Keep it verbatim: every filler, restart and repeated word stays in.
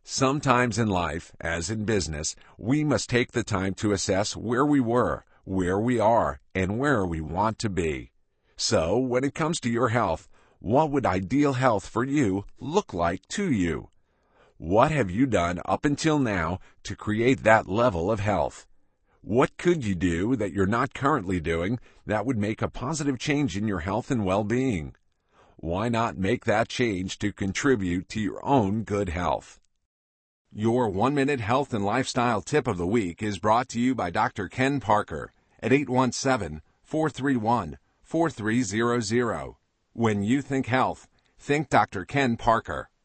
Sometimes in life, as in business, we must take the time to assess where we were, where we are, and where we want to be. So, when it comes to your health, what would ideal health for you look like to you? What have you done up until now to create that level of health? What could you do that you're not currently doing that would make a positive change in your health and well-being? Why not make that change to contribute to your own good health? Your one-minute health and lifestyle tip of the week is brought to you by Doctor Ken Parker at eight one seven, four three one, four three zero zero. When you think health, think Doctor Ken Parker.